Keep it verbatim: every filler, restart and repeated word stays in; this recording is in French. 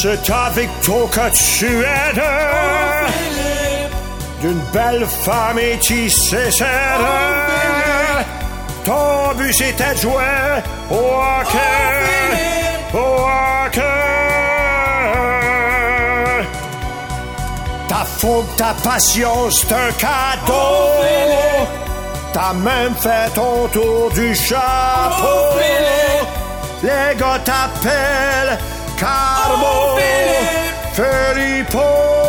C'est avec toi que tu aides. Oh, D'une belle femme et tu sais c'est. Oh, ton but c'était de jouer au hockey. Oh, au hockey. Ta fougue, ta passion, c'est un cadeau. Oh, t'as même fait ton tour du chapeau. Oh, les gars t'appellent Carbo, Oh, Filippo.